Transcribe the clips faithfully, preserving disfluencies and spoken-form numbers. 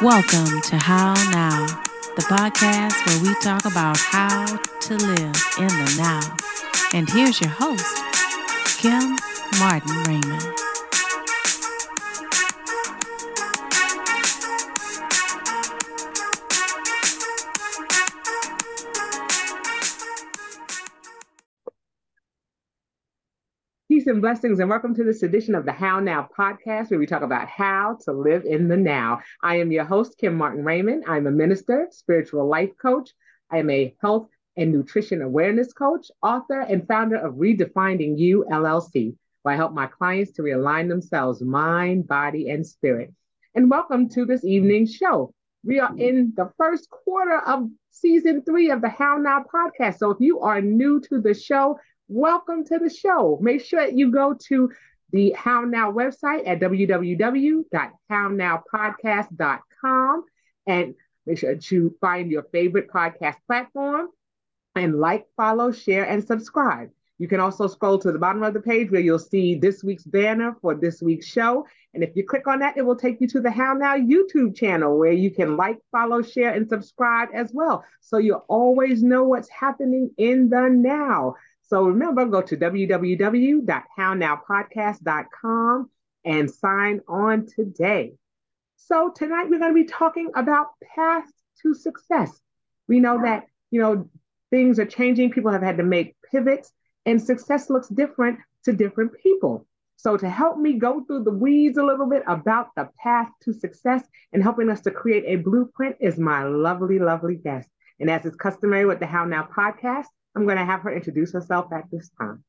Welcome to How Now, the podcast where we talk about how to live in the now. And here's your host, Kim Martin Raymond. Peace and blessings, and welcome to this edition of the How Now podcast, where we talk about how to live in the now. I am your host, Kim Martin Raymond. I'm a minister, spiritual life coach. I am a health and nutrition awareness coach, author, and founder of Redefining You, L L C, where I help my clients to realign themselves, mind, body, and spirit. And welcome to this evening's show. We are in the first quarter of season three of the How Now podcast. So if you are new to the show, welcome to the show. Make sure you go to the How Now website at w w w dot how now podcast dot com and make sure to find your favorite podcast platform and like, follow, share, and subscribe. You can also scroll to the bottom of the page where you'll see this week's banner for this week's show. And if you click on that, it will take you to the How Now YouTube channel where you can like, follow, share, and subscribe as well. So you'll always know what's happening in the now. So remember, go to w w w dot how now podcast dot com and sign on today. So tonight we're going to be talking about paths to success. We know that, you know, things are changing. People have had to make pivots, and success looks different to different people. So to help me go through the weeds a little bit about the path to success and helping us to create a blueprint is my lovely, lovely guest. And as is customary with the How Now podcast, I'm going to have her introduce herself at this time.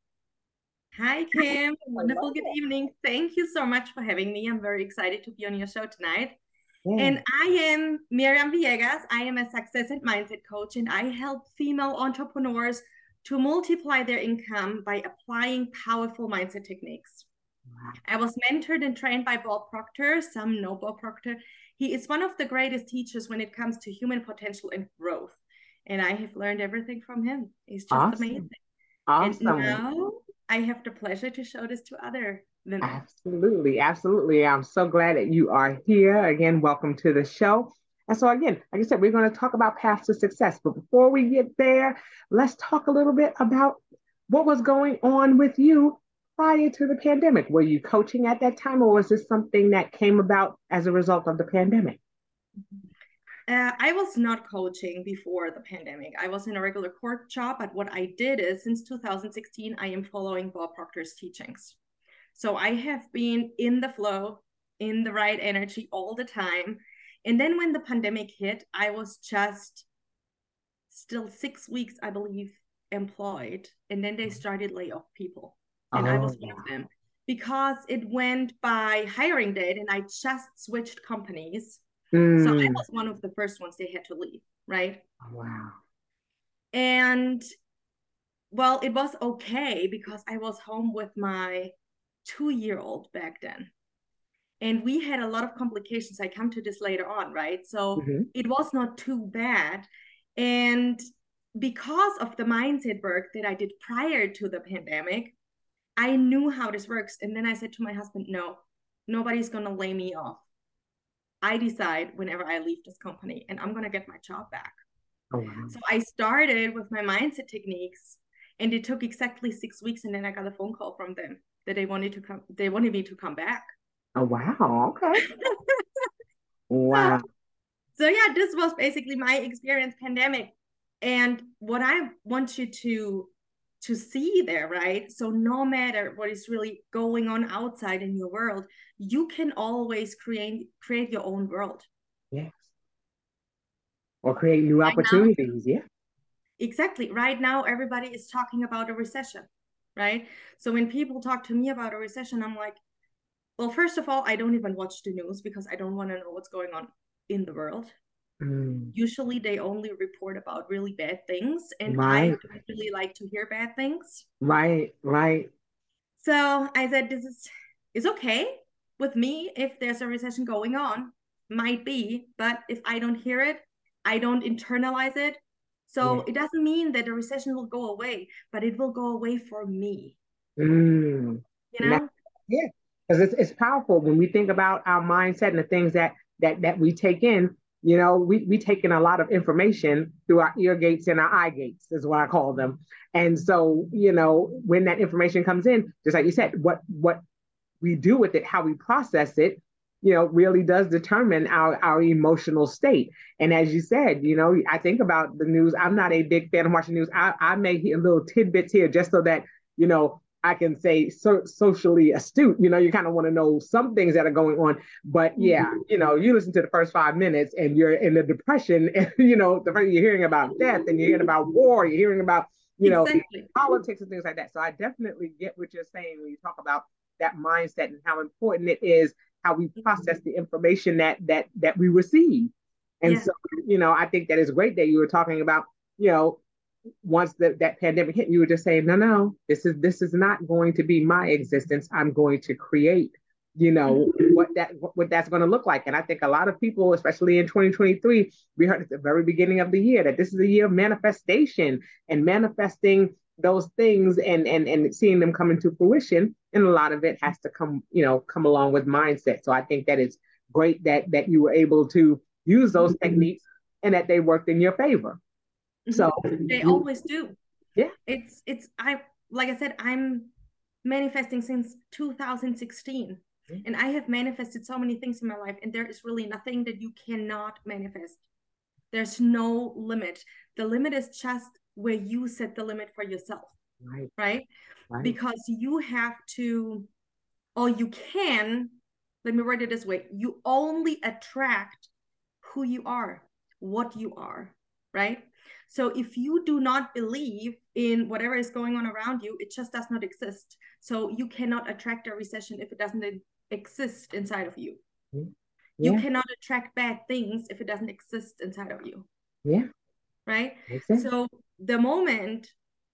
Hi, Kim. Wonderful. Good evening. Thank you so much for having me. I'm very excited to be on your show tonight. Yeah. And I am Miriam Villegas. I am a success and mindset coach, and I help female entrepreneurs to multiply their income by applying powerful mindset techniques. Wow. I was mentored and trained by Bob Proctor. Some know Bob Proctor. He is one of the greatest teachers when it comes to human potential and growth. And I have learned everything from him. He's just awesome. Amazing. Awesome. And now I have the pleasure to show this to other women. Absolutely. Absolutely. I'm so glad that you are here. Again, welcome to the show. And so again, like I said, we're going to talk about paths to success. But before we get there, let's talk a little bit about what was going on with you prior to the pandemic. Were you coaching at that time, or was this something that came about as a result of the pandemic? Mm-hmm. Uh, I was not coaching before the pandemic. I was in a regular court job, but what I did is since two thousand sixteen, I am following Bob Proctor's teachings. So I have been in the flow, in the right energy all the time. And then when the pandemic hit, I was just still six weeks, I believe, employed. And then they started lay off people. And oh, I was one of them because it went by hiring date and I just switched companies. Mm. So I was one of the first ones they had to leave, right? Wow. And well, it was okay because I was home with my two-year-old back then. And we had a lot of complications. I come to this later on, right? So mm-hmm. It was not too bad. And because of the mindset work that I did prior to the pandemic, I knew how this works. And then I said to my husband, no, nobody's going to lay me off. I decide whenever I leave this company and I'm going to get my job back. Oh, wow. So I started with my mindset techniques and it took exactly six weeks. And then I got a phone call from them that they wanted to come. They wanted me to come back. Oh, wow. Okay. Wow. So, so yeah, this was basically my experience pandemic. And what I want you to, to see there, right? So no matter what is really going on outside in your world, you can always create create your own world. Yes. Or create new right opportunities. Now, yeah. Exactly. Right now, everybody is talking about a recession, right? So when people talk to me about a recession, I'm like, well, first of all, I don't even watch the news because I don't want to know what's going on in the world. Mm. Usually they only report about really bad things. And right. I don't really like to hear bad things. Right, right. So I said, this is, is okay with me if there's a recession going on. Might be, but if I don't hear it, I don't internalize it. So yeah. It doesn't mean that the recession will go away, but it will go away for me. Mm. You know? Yeah, because it's, it's powerful when we think about our mindset and the things that that that we take in, you know, we we take in a lot of information through our ear gates and our eye gates, is what I call them. And so, you know, when that information comes in, just like you said, what what we do with it, how we process it, you know, really does determine our, our emotional state. And as you said, you know, I think about the news. I'm not a big fan of watching news. I, I may hear little tidbits here just so that, you know, I can say so, socially astute. You know, you kind of want to know some things that are going on. But yeah, mm-hmm. you know, you listen to the first five minutes and you're in the depression, and, you know, the first, you're hearing about death and you're hearing about war, you're hearing about, you know, exactly. politics and things like that. So I definitely get what you're saying when you talk about that mindset and how important it is, how we process the information that that that we receive. And yeah. so, you know, I think that is great that you were talking about, you know, once the, that pandemic hit, you were just saying, no, no, this is this is not going to be my existence. I'm going to create, you know, what that what, what that's going to look like. And I think a lot of people, especially in twenty twenty-three, we heard at the very beginning of the year that this is a year of manifestation and manifesting those things and and and seeing them come into fruition. And a lot of it has to come, you know, come along with mindset. So I think that it's great that that you were able to use those mm-hmm. techniques and that they worked in your favor. Mm-hmm. So they you, always do. Yeah. It's it's I like I said, I'm manifesting since two thousand sixteen. Mm-hmm. And I have manifested so many things in my life, and there is really nothing that you cannot manifest. There's no limit. The limit is just where you set the limit for yourself. Right. Right? Right. Because you have to, or you can, let me word it this way, you only attract who you are, what you are, right? So if you do not believe in whatever is going on around you, it just does not exist. So you cannot attract a recession if it doesn't exist inside of you. Yeah. You cannot attract bad things if it doesn't exist inside of you. Yeah. Right? So the moment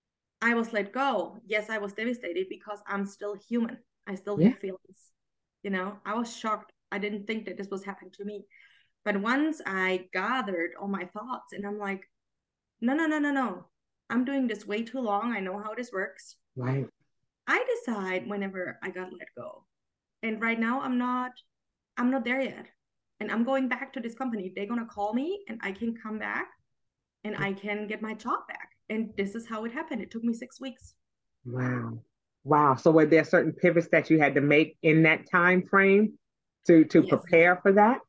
I was let go, yes, I was devastated because I'm still human. I still yeah. have feelings. You know, I was shocked. I didn't think that this was happening to me. But once I gathered all my thoughts and I'm like, no, no, no, no, no. I'm doing this way too long. I know how this works. Right. I decide whenever I got let go. And right now I'm not, I'm not there yet. And I'm going back to this company. They're going to call me and I can come back and I can get my job back. And this is how it happened. It took me six weeks. Wow. Wow. So were there certain pivots that you had to make in that time frame to, to yes. prepare for that?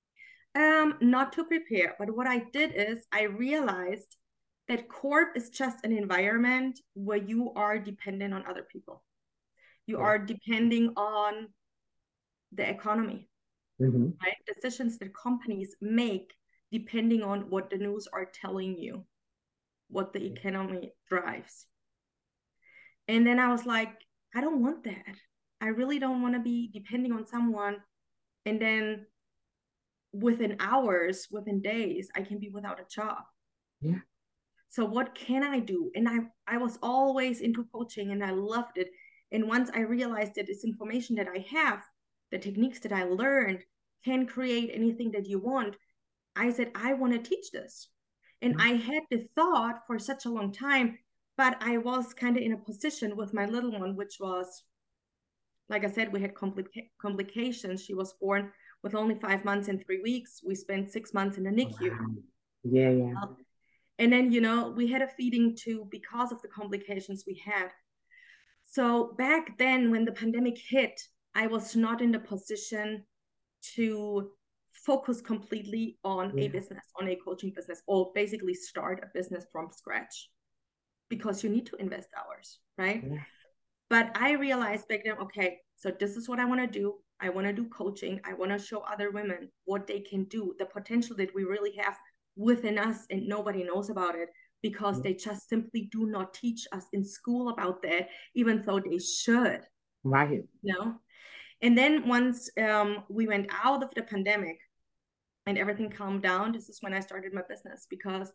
Um, not to prepare, but what I did is I realized that corp is just an environment where you are dependent on other people. You yeah. are depending on the economy, mm-hmm. right? Decisions that companies make depending on what the news are telling you, what the economy drives. And then I was like, I don't want that. I really don't want to be depending on someone. And then within hours, within days, I can be without a job. Yeah. So what can I do? And I, I was always into coaching and I loved it. And once I realized that this information that I have, the techniques that I learned can create anything that you want, I said, I want to teach this. And I had the thought for such a long time, but I was kind of in a position with my little one, which was, like I said, we had complica- complications. She was born with only five months and three weeks. We spent six months in the N I C U. Wow. Yeah, yeah. Um, and then, you know, we had a feeding tube because of the complications we had. So back then when the pandemic hit, I was not in the position to focus completely on yeah. a business, on a coaching business, or basically start a business from scratch because you need to invest hours, right? Yeah. But I realized back then, okay, so this is what I want to do. I want to do coaching. I want to show other women what they can do, the potential that we really have within us, and nobody knows about it because yeah. they just simply do not teach us in school about that, even though they should. Right. You know? And then once um, we went out of the pandemic and everything calmed down, this is when I started my business because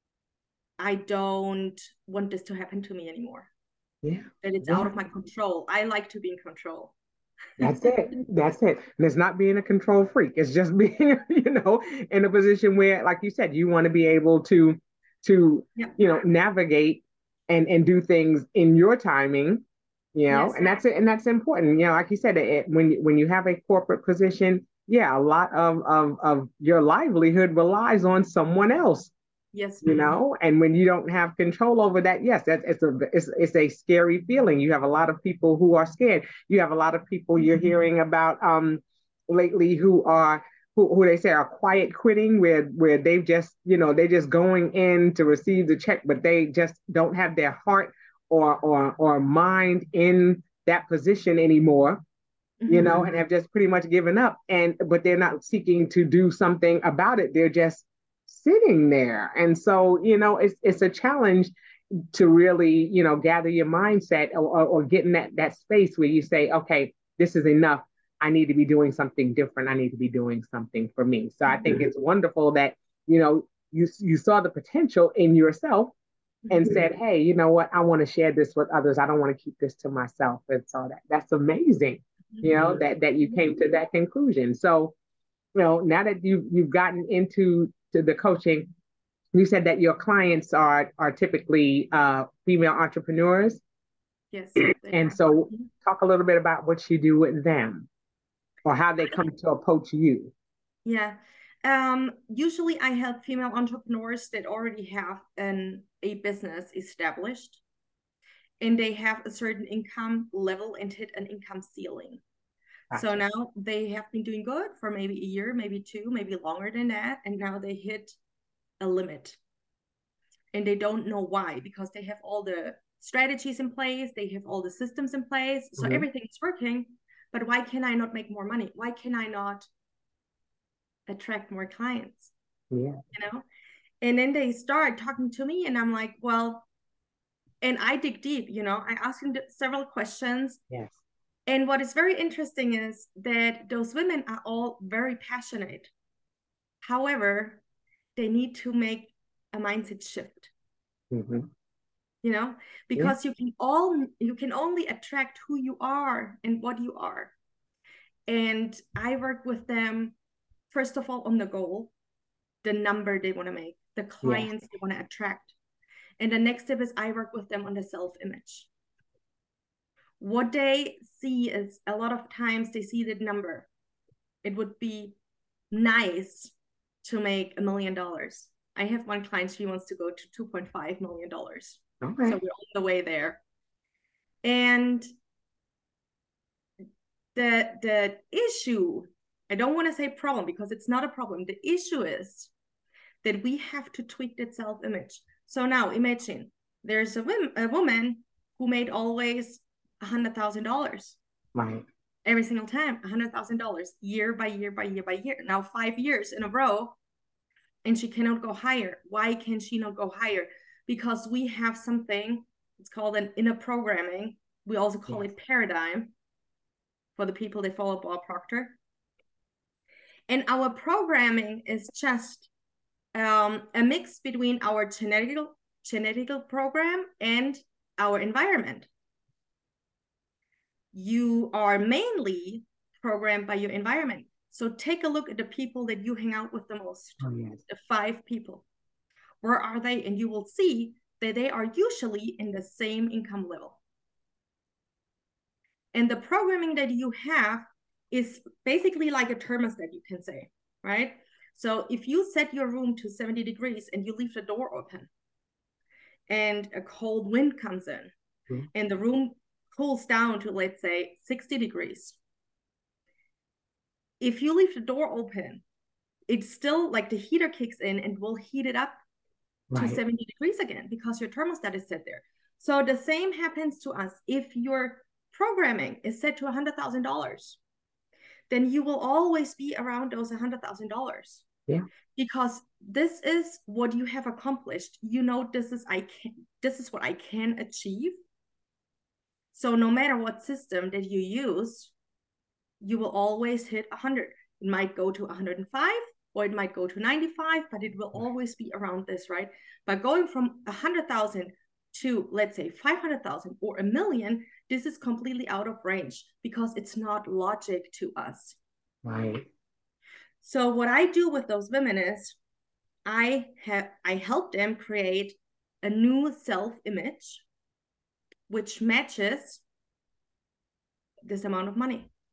I don't want this to happen to me anymore. Yeah. That it's yeah. out of my control. I like to be in control. That's it. That's it. And it's not being a control freak. It's just being, you know, in a position where, like you said, you want to be able to, to, yeah. you know, navigate and, and do things in your timing, you know, yes. and that's it. And that's important. You know, like you said, it, when, when you have a corporate position, yeah, a lot of, of, of your livelihood relies on someone else, Yes. you know, and when you don't have control over that, yes, that's it's a it's, it's a scary feeling. You have a lot of people who are scared. You have a lot of people you're hearing about um lately who are who, who they say are quiet quitting, where where they've just, you know, they're just going in to receive the check, but they just don't have their heart or or or mind in that position anymore, you Mm-hmm. know, and have just pretty much given up. And but they're not seeking to do something about it. They're just sitting there. And so, you know, it's it's a challenge to really, you know, gather your mindset, or, or, or get in that that space where you say, okay, this is enough. I need to be doing something different. I need to be doing something for me. So I think it's wonderful that, you know, you you saw the potential in yourself and said, hey, you know what, I want to share this with others. I don't want to keep this to myself. And so that that's amazing, you know, that that you came to that conclusion. So, you know, now that you you've gotten into to the coaching, you said that your clients are are typically uh, female entrepreneurs. Yes. And so talk a little bit about what you do with them, or how they come to approach you. Yeah. Um, usually I help female entrepreneurs that already have an a business established, and they have a certain income level and hit an income ceiling. Gotcha. So now they have been doing good for maybe a year, maybe two, maybe longer than that, and now they hit a limit. And they don't know why, because they have all the strategies in place, they have all the systems in place, so mm-hmm. everything is working. But why can I not make more money? Why can I not attract more clients? Yeah. You know? And then they start talking to me, and I'm like, well, and I dig deep, you know, I ask them several questions. Yes. And what is very interesting is that those women are all very passionate. However, they need to make a mindset shift. Mm-hmm. You know, because yeah. you can all you can only attract who you are and what you are. And I work with them, first of all, on the goal, the number they want to make, the clients yeah. they want to attract. And the next step is I work with them on the self-image. What they see is a lot of times they see the number. It would be nice to make a million dollars. I have one client, she wants to go to two point five million dollars. Okay. So we're on the way there. And the the issue, I don't want to say problem because it's not a problem. The issue is that we have to tweak that self-image. So now imagine there's a, woman, a woman who made always one hundred thousand dollars. Right. Every single time, one hundred thousand dollars, year by year by year by year. Now five years in a row, and she cannot go higher. Why can she not go higher? Because we have something, it's called an inner programming. We also call yes. it paradigm for the people that follow Bob Proctor. And our programming is just um, a mix between our genetical, genetical program and our environment. You are mainly programmed by your environment. So take a look at the people that you hang out with the most, oh, yes. the five people. Where are they? And you will see that they are usually in the same income level. And the programming that you have is basically like a thermostat, you can say, right? So if you set your room to seventy degrees and you leave the door open and a cold wind comes in mm-hmm. and the room cools down to, let's say, sixty degrees. If you leave the door open, it's still like the heater kicks in and will heat it up right. to seventy degrees again because your thermostat is set there. So the same happens to us. If your programming is set to one hundred thousand dollars, then you will always be around those one hundred thousand dollars. Yeah. Because this is what you have accomplished. You know, this is I can this is what I can achieve. So no matter what system that you use, you will always hit one hundred. It might go to one hundred five or it might go to ninety-five, but it will always be around this, right? But going from one hundred thousand to, let's say, five hundred thousand or a million, this is completely out of range because it's not logic to us. Right. So what I do with those women is I have I help them create a new self-image which matches this amount of money.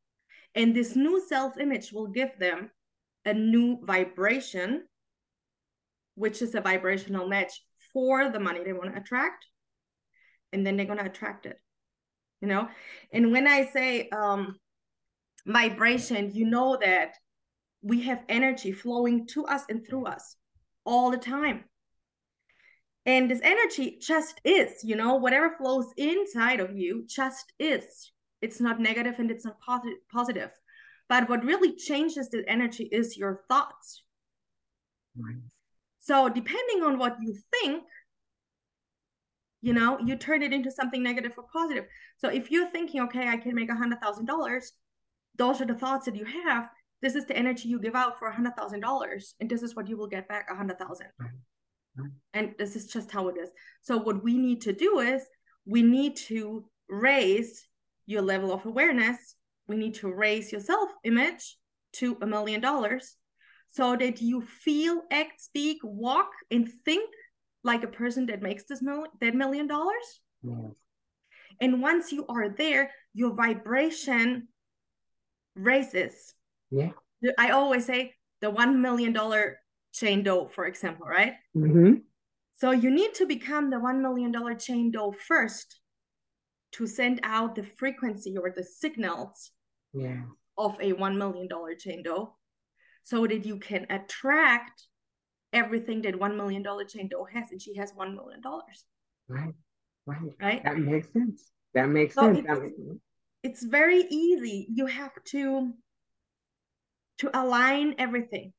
And this new self-image will give them a new vibration, which is a vibrational match for the money they want to attract. And then they're going to attract it, you know? And when I say um, vibration, you know that we have energy flowing to us and through us all the time. And this energy just is, you know, whatever flows inside of you just is. It's not negative and it's not positive. But what really changes the energy is your thoughts. Right. So depending on what you think, you know, you turn it into something negative or positive. So if you're thinking, okay, I can make a hundred thousand dollars, those are the thoughts that you have. This is the energy you give out for a hundred thousand dollars, and this is what you will get back, a hundred thousand. Right. Right. And this is just how it is. So what we need to do is we need to raise your level of awareness. We need to raise your self-image to a million dollars so that you feel, act, speak, walk, and think like a person that makes this mil- that million dollars. Yes. And once you are there, your vibration raises. Yeah. I always say the one million dollar Jane Doe, for example, right? Mm-hmm. So you need to become the one million dollar Jane Doe first to send out the frequency or the signals Yeah. of a one million dollar Jane Doe so that you can attract everything that one million dollar Jane Doe has, and she has one million dollars. Right. Right. Right. That makes sense. That makes so sense. It's, that makes... it's very easy. You have to to align everything.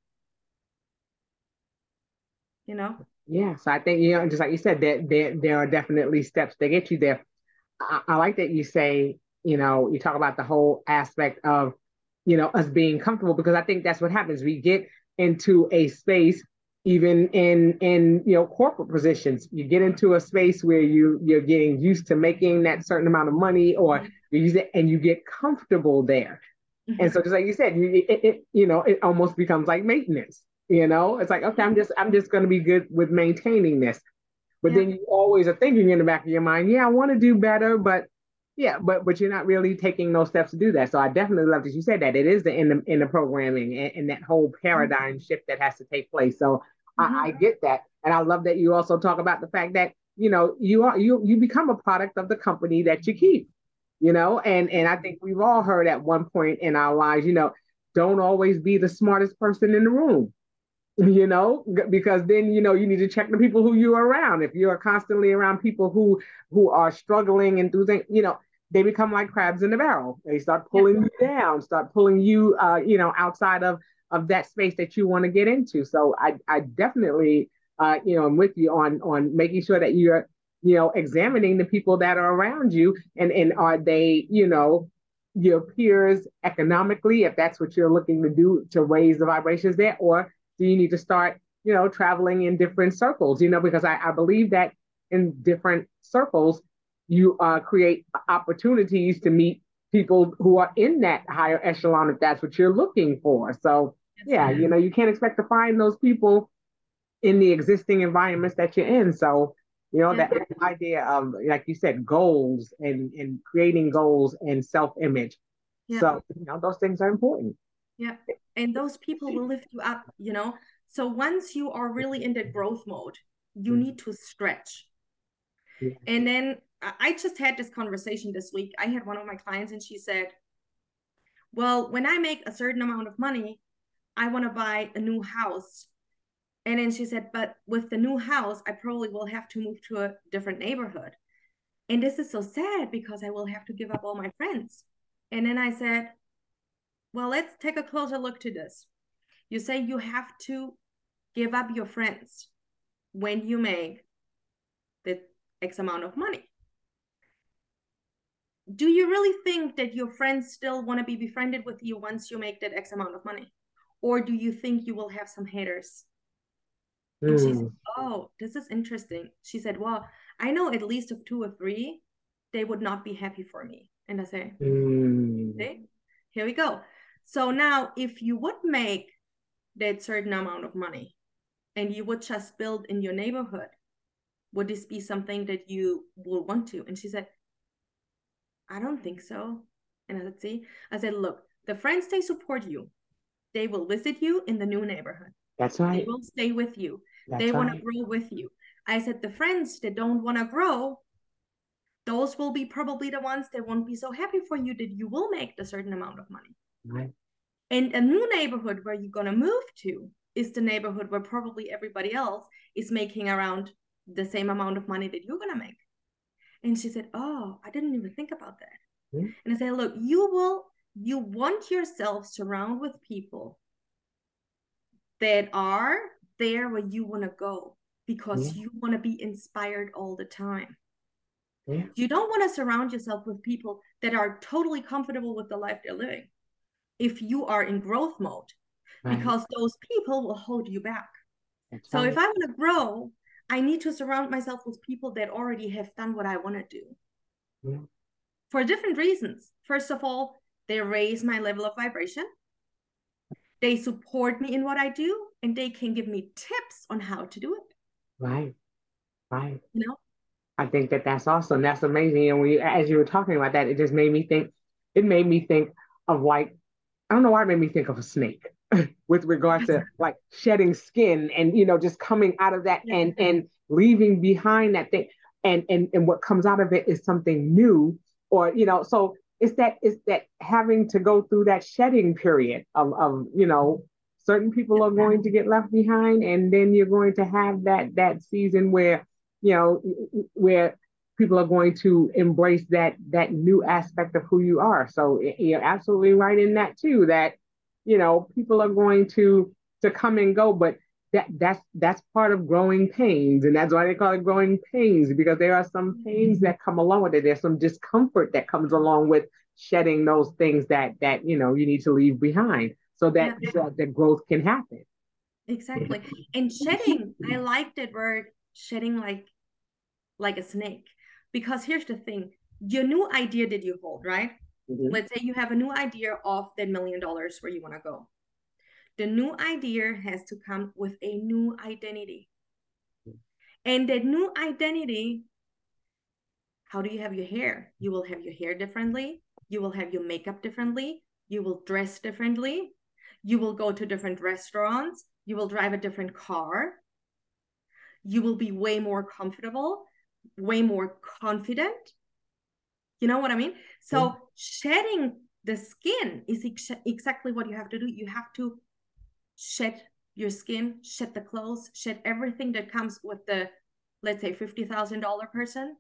You know? Yeah. So I think, you know, just like you said, that there, there are definitely steps to get you there. I, I like that you say, you know, you talk about the whole aspect of, you know, us being comfortable, because I think that's what happens. We get into a space, even in, in, you know, corporate positions, you get into a space where you, you're getting used to making that certain amount of money, or mm-hmm. you use it and you get comfortable there. Mm-hmm. And so just like you said, you, it, it, you know, it almost becomes like maintenance, you know, it's like, okay, I'm just, I'm just going to be good with maintaining this. But yeah. then you always are thinking in the back of your mind, yeah, I want to do better, but yeah, but but you're not really taking those steps to do that. So I definitely love that you said that. It is the in the in the programming and, and that whole paradigm mm-hmm. shift that has to take place. So mm-hmm. I, I get that. And I love that you also talk about the fact that, you know, you are you you become a product of the company that you keep, you know, and, and I think we've all heard at one point in our lives, you know, don't always be the smartest person in the room. You know, because then, you know, you need to check the people who you're around. If you're constantly around people who who are struggling and do things, you know, they become like crabs in the barrel. They start pulling yeah. you down, start pulling you, uh, you know, outside of of that space that you want to get into. So I I definitely, uh, you know, I'm with you on on making sure that you're, you know, examining the people that are around you, and and are they, you know, your peers economically, if that's what you're looking to do to raise the vibrations there, or do you need to start, you know, traveling in different circles, you know, because I, I believe that in different circles, you uh, create opportunities to meet people who are in that higher echelon if that's what you're looking for. So, yeah, you know, you can't expect to find those people in the existing environments that you're in. So, you know, yeah. that idea of, like you said, goals and, and creating goals and self-image. Yeah. So, you know, those things are important. Yeah. And those people will lift you up, you know. So once you are really in the growth mode, you need to stretch. Yeah. And then I just had this conversation this week. I had one of my clients and she said, well, when I make a certain amount of money, I want to buy a new house. And then she said, but with the new house, I probably will have to move to a different neighborhood. And this is so sad because I will have to give up all my friends. And then I said, well, let's take a closer look to this. You say you have to give up your friends when you make the X amount of money. Do you really think that your friends still want to be befriended with you once you make that X amount of money? Or do you think you will have some haters? Mm. And she said, oh, this is interesting. She said, well, I know at least of two or three, they would not be happy for me. And I say, mm. okay, here we go. So now if you would make that certain amount of money and you would just build in your neighborhood, would this be something that you will want to? And she said, I don't think so. And I said, see, I said, look, the friends, they support you. They will visit you in the new neighborhood. That's right. They will stay with you. That's they right. want to grow with you. I said, the friends that don't want to grow, those will be probably the ones that won't be so happy for you that you will make a certain amount of money. Right. And a new neighborhood where you're going to move to is the neighborhood where probably everybody else is making around the same amount of money that you're going to make. And she said, oh, I didn't even think about that. Mm-hmm. And I said, look, you will, you want yourself surround with people that are there where you want to go, because yeah. you want to be inspired all the time. Yeah. You don't want to surround yourself with people that are totally comfortable with the life they're living if you are in growth mode, right. because those people will hold you back. That's so right. if I want to grow, I need to surround myself with people that already have done what I want to do. Yeah. For different reasons. First of all, they raise my level of vibration. They support me in what I do, and they can give me tips on how to do it. Right, right. You know? I think that that's awesome. That's amazing. And when you, as you were talking about that, it just made me think, it made me think of like, I don't know why it made me think of a snake with regard to like shedding skin and, you know, just coming out of that and, and leaving behind that thing. And, and, and what comes out of it is something new, or, you know, so it's that, it's that having to go through that shedding period of, of, you know, certain people are going to get left behind, and then you're going to have that, that season where, you know, where people are going to embrace that, that new aspect of who you are. So you're absolutely right in that too, that, you know, people are going to, to come and go, but that that's, that's part of growing pains. And that's why they call it growing pains, because there are some pains that come along with it. There's some discomfort that comes along with shedding those things that, that, you know, you need to leave behind so that, yeah. so that growth can happen. Exactly. And shedding, I like that word, shedding like, like a snake, because here's the thing, your new idea that you hold, right? Mm-hmm. Let's say you have a new idea of that million dollars where you want to go. The new idea has to come with a new identity. And that new identity, how do you have your hair? You will have your hair differently. You will have your makeup differently. You will dress differently. You will go to different restaurants. You will drive a different car. You will be way more comfortable, way more confident. You know what I mean? So mm. shedding the skin is ex- exactly what you have to do. You have to shed your skin, shed the clothes, shed everything that comes with the, let's say, fifty thousand dollars person.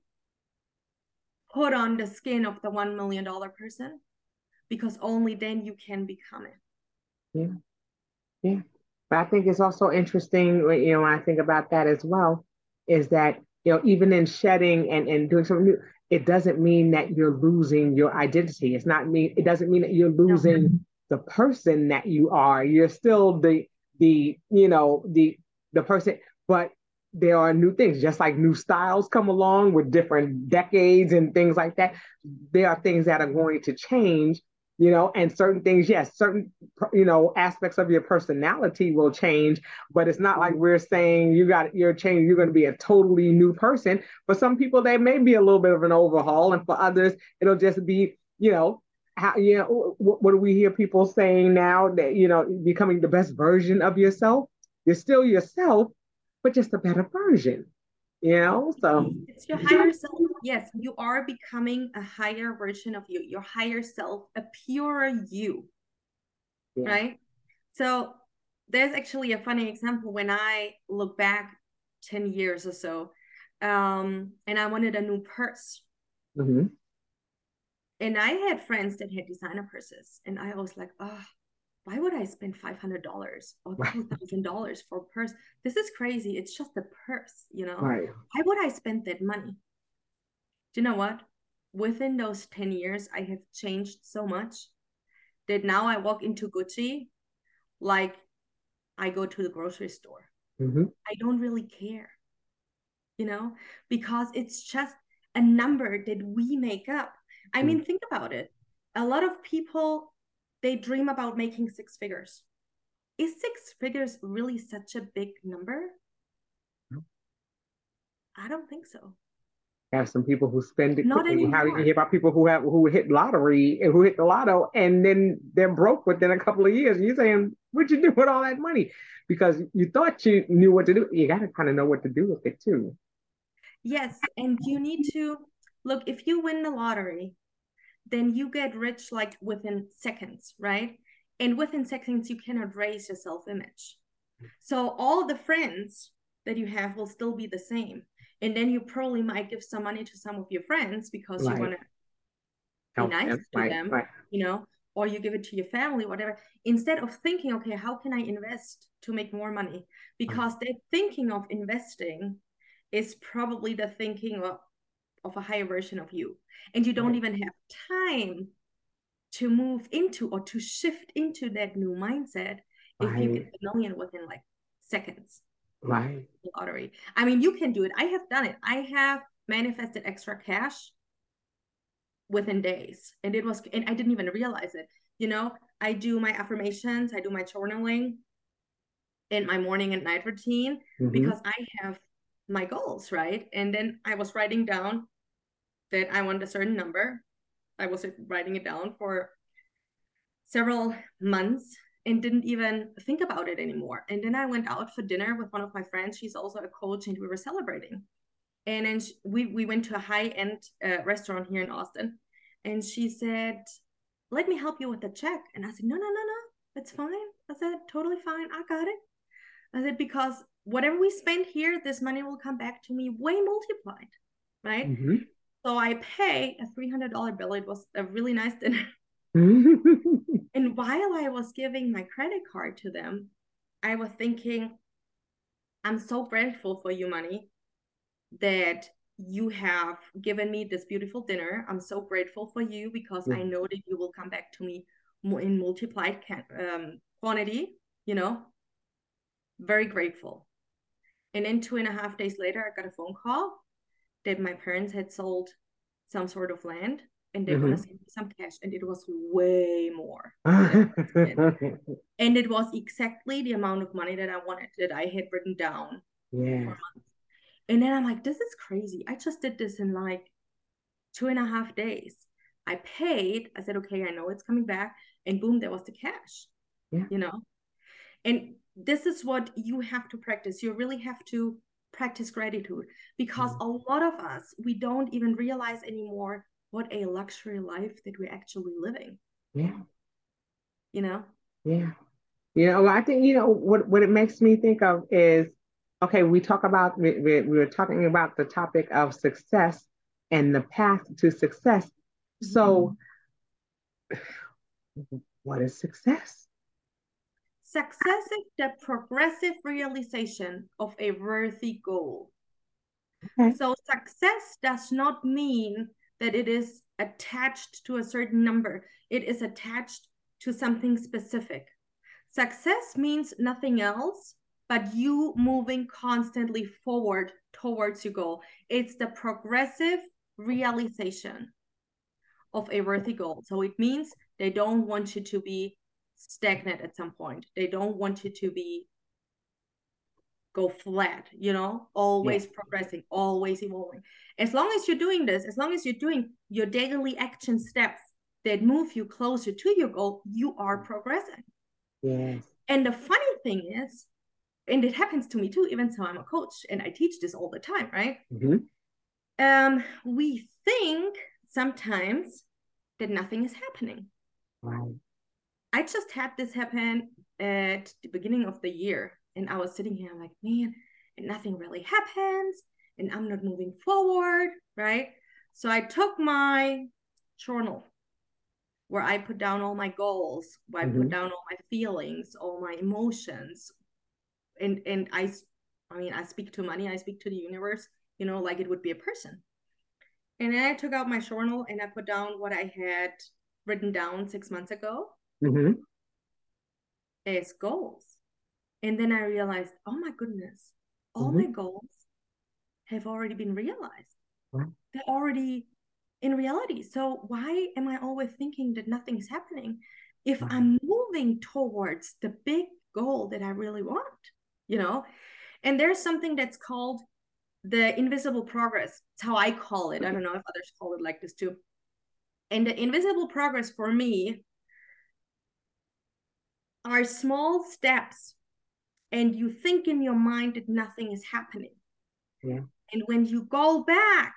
Put on the skin of the one million dollars person, because only then you can become it. Yeah. Yeah. But I think it's also interesting, you know, when I think about that as well, is that, you know, even in shedding and, and doing something new, it doesn't mean that you're losing your identity. It's not mean, it doesn't mean that you're losing no. the person that you are. You're still the, the, you know, the, the person, but there are new things, just like new styles come along with different decades and things like that. There are things that are going to change, you know, and certain things, yes, certain, you know, aspects of your personality will change, but it's not like we're saying you got, you're changing, you're going to be a totally new person. For some people, they may be a little bit of an overhaul, and for others, it'll just be, you know, how, you know, what, what do we hear people saying now, that, you know, becoming the best version of yourself? You're still yourself, but just a better version, you know? So it's your higher self. Yes, you are becoming a higher version of you, your higher self, a purer you, yeah. right? So there's actually a funny example. When I look back ten years or so, um, and I wanted a new purse. Mm-hmm. And I had friends that had designer purses, and I was like, oh, why would I spend five hundred dollars or two thousand dollars for a purse? This is crazy. It's just a purse, you know? Right. Why would I spend that money? Do you know what? Within those ten years, I have changed so much that now I walk into Gucci like I go to the grocery store. Mm-hmm. I don't really care, you know, because it's just a number that we make up. I mm-hmm. mean, think about it. A lot of people, they dream about making six figures. Is six figures really such a big number? No. I don't think so. have some people who spend it Not quickly. How do you anymore. hear about people who have who hit lottery and who hit the lotto and then they're broke within a couple of years? And you're saying, what'd you do with all that money? Because you thought you knew what to do. You got to kind of know what to do with it too. Yes, and you need to look, if you win the lottery, then you get rich like within seconds, right? And within seconds, you cannot raise your self-image. So all the friends that you have will still be the same. And then you probably might give some money to some of your friends because Right. you want to be Help nice them. to Right, them, right. you know, or you give it to your family, whatever, instead of thinking, okay, how can I invest to make more money? Because they're thinking of investing is probably the thinking of, of a higher version of you. And you don't Right. even have time to move into or to shift into that new mindset if you Right. get the million within like seconds. Right. Lottery. I mean, you can do it. I have done it. I have manifested extra cash within days. And it was, and I didn't even realize it. You know, I do my affirmations, I do my journaling in my morning and night routine Mhm. because I have my goals, right? And then I was writing down that I want a certain number. I was writing it down for several months and didn't even think about it anymore. And then I went out for dinner with one of my friends. She's also a coach, and we were celebrating. And then she, we, we went to a high-end uh, restaurant here in Austin. And she said, let me help you with the check. And I said, no, no, no, no, it's fine. I said, totally fine. I got it. I said, because whatever we spend here, this money will come back to me way multiplied, right? Mm-hmm. So I pay a three hundred dollars bill. It was a really nice dinner. And while I was giving my credit card to them, I was thinking, I'm so grateful for you, money, that you have given me this beautiful dinner. I'm so grateful for you because Yeah. I know that you will come back to me in multiplied um, quantity, you know, very grateful. And then two and a half days later, I got a phone call that my parents had sold some sort of land and they're mm-hmm. going to send me some cash. And it was way more. And it was exactly the amount of money that I wanted, that I had written down yeah. for months. And then I'm like, this is crazy. I just did this in like two and a half days. I paid. I said, okay, I know it's coming back. And boom, there was the cash. Yeah. You know? And this is what you have to practice. You really have to practice gratitude, because mm-hmm. a lot of us, we don't even realize anymore what a luxury life that we're actually living. Yeah. You know? Yeah. You know, I think, you know, what, what it makes me think of is, okay, we talk about, we, we, we were talking about the topic of success and the path to success. Mm-hmm. So what is success? Success is the progressive realization of a worthy goal. Okay. So success does not mean that it is attached to a certain number. It is attached to something specific. Success means nothing else but you moving constantly forward towards your goal. It's the progressive realization of a worthy goal. So it means they don't want you to be stagnant at some point. They don't want you to be go flat, you know, always yeah. progressing, always evolving. As long as you're doing this, as long as you're doing your daily action steps that move you closer to your goal, you are progressing. Yes. And the funny thing is, and it happens to me too, even though I'm a coach and I teach this all the time, right? Mm-hmm. Um, we think sometimes that nothing is happening. Right. I just had this happen at the beginning of the year, and I was sitting here, I'm like, man, and nothing really happens, and I'm not moving forward, right? So I took my journal where I put down all my goals, where mm-hmm. I put down all my feelings, all my emotions, and and I, I mean, I speak to money, I speak to the universe, you know, like it would be a person. And then I took out my journal and I put down what I had written down six months ago. Mm-hmm. As goals. And then I realized, oh my goodness, all mm-hmm. my goals have already been realized. Right. They're already in reality. So why am I always thinking that nothing's happening if mm-hmm. I'm moving towards the big goal that I really want, you know? And there's something that's called the invisible progress. It's how I call it. I don't know if others call it like this too. And the invisible progress for me are small steps, and you think in your mind that nothing is happening. Yeah. And when you go back,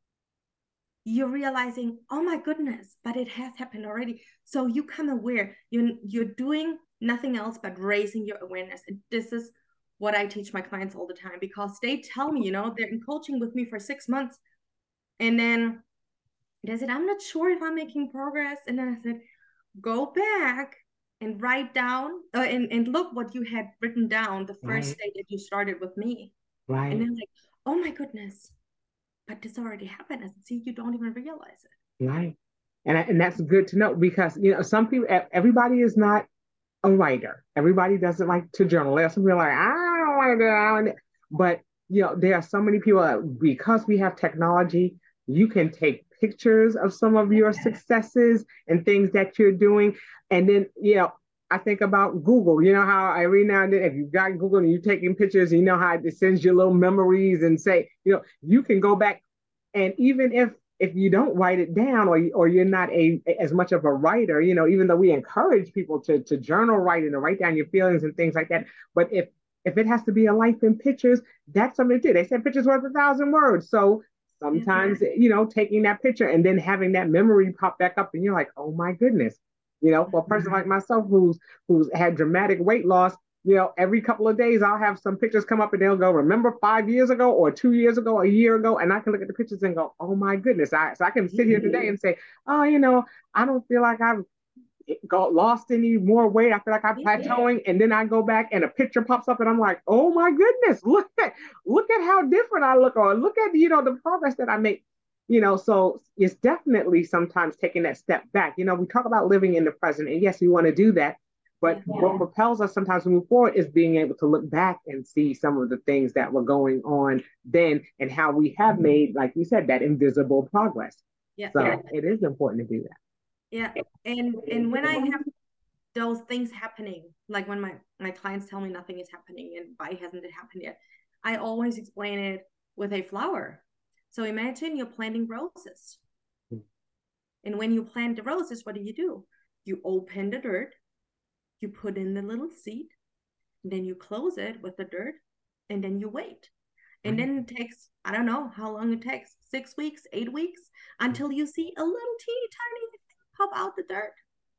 you're realizing, oh my goodness, but it has happened already. So you come aware, you're, you're doing nothing else but raising your awareness. And this is what I teach my clients all the time, because they tell me, you know, they're in coaching with me for six months. And then they said, I'm not sure if I'm making progress. And then I said, go back and write down uh, and, and look what you had written down the first Right. day that you started with me. Right. And then like, oh my goodness, but this already happened. I said, see, you don't even realize it. Right. And, and that's good to know, because, you know, some people, everybody is not a writer. Everybody doesn't like to journal. There's some people like, I don't want to do that. But, you know, there are so many people that, because we have technology, you can take pictures of some of your successes and things that you're doing. And then, you know, I think about Google. You know how every now and then, if you've got Google and you're taking pictures, you know how it sends you little memories and say, you know, you can go back. And even if if you don't write it down, or or you're not a as much of a writer, you know, even though we encourage people to to journal write and to write down your feelings and things like that, but if if it has to be a life in pictures, that's something to do. They said pictures worth a thousand words. So sometimes, yeah. you know, taking that picture and then having that memory pop back up, and you're like, oh my goodness, you know, for a person like myself who's who's had dramatic weight loss, you know, every couple of days I'll have some pictures come up and they'll go, remember five years ago or two years ago, a year ago, and I can look at the pictures and go, oh my goodness. I, so I can sit here today and say, oh, you know, I don't feel like I've got lost any more weight. I feel like I'm plateauing. And then I go back and a picture pops up and I'm like, oh my goodness, look at, look at how different I look, or look at, you know, the progress that I make. You know, so it's definitely sometimes taking that step back. You know, we talk about living in the present, and yes, we want to do that. But yeah. what propels us sometimes to move forward is being able to look back and see some of the things that were going on then, and how we have made, like you said, that invisible progress. Yeah. So yeah. it is important to do that. Yeah. And and when I have those things happening, like when my, my clients tell me nothing is happening and why hasn't it happened yet, I always explain it with a flower. So imagine you're planting roses. Hmm. And when you plant the roses, what do you do? You open the dirt, you put in the little seed, and then you close it with the dirt, and then you wait. And then it takes, I don't know how long it takes, six weeks, eight weeks, until you see a little teeny tiny thing pop out the dirt.